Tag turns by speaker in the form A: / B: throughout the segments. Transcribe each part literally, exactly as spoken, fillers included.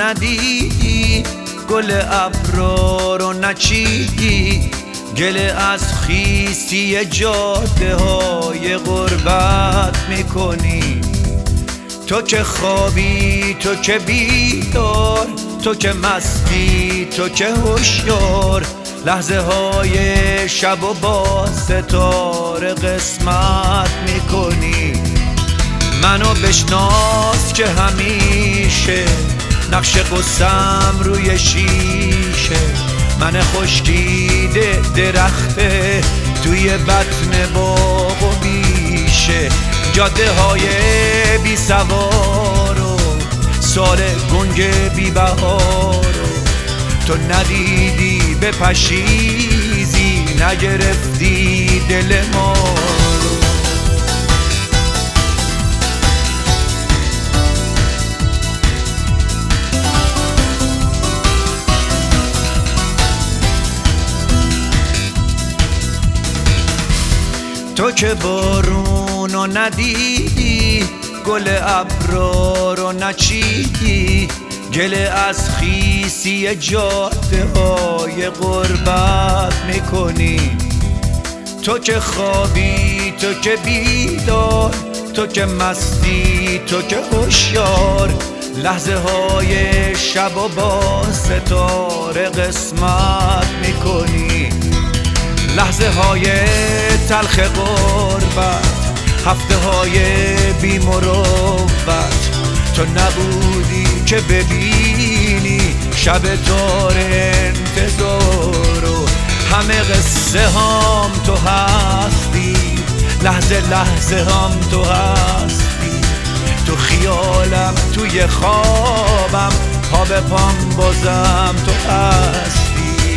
A: ندیدی، گل ابرا رو نچیدی، گله از خیستی جاده های غربت میکنی. تو که خوابی، تو که بیدار، تو که مستی، تو که هوشیار، لحظه های شب و با ستاره قسمت میکنی. منو بشناس که همیشه نقش قصم روی شیشه، من خشکیده درخته توی بطن باغ و بیشه، جاده های بی سوار و سال گنگ بی بهار، تو ندیدی به پشیزی، نگرفتی دل ما رو. تو که بارونو ندیدی، گل ابرا رو نچیدی، گله از خیسی جاده های غربت میکنی. تو که خوابی، تو که بیدار، تو که مستی، تو که هوشیار، لحظه های شب و با ستاره قسمت میکنی. لحظه های تلخ غربت، هفته های بی مروت، تو نبودی که ببینی شب تار انتظار، و همه قصه هم تو هستی، لحظه لحظه هم تو هستی، تو خیالم، توی خوابم، پا به پام بازم تو هستی.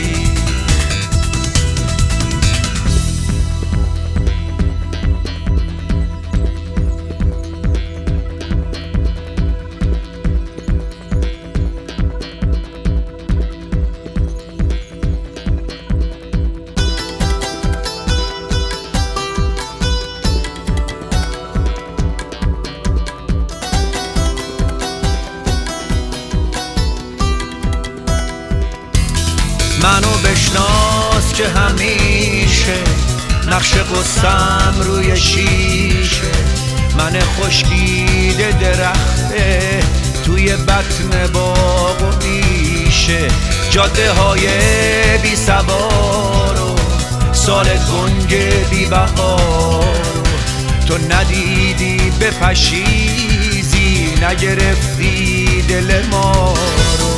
A: منو بشناس که همیشه نقش قصم روی شیشه، من خشکیده درخته توی بطن باغ و بیشه، جاده های بی سوار و سال گنگ بی بهار، تو ندیدی به پشیزی، نگرفتی دل ما رو.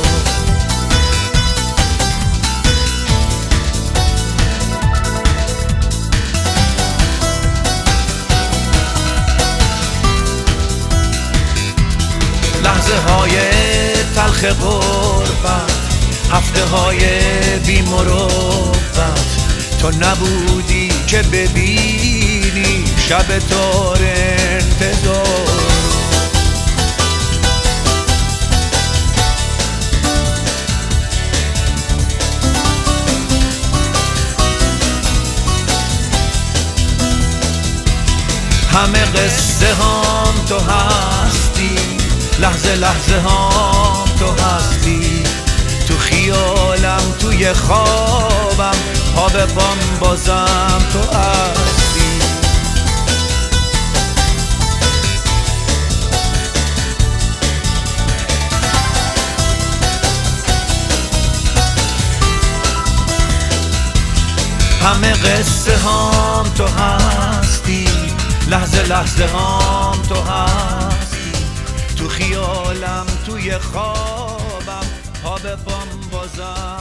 A: لحظه های تلخ غربت، هفته های بی مروت، تو نبودی که ببینی شب تار انتظار. همه قصه هم تو هستی، لحظه لحظه هم تو هستی، تو خیالم، توی خوابم، پا به پام بازم تو هستی. همه قصه هم تو هستی، لحظه لحظه هم تو هستی، تو خیالم، توی خوابم، پا به پام بازم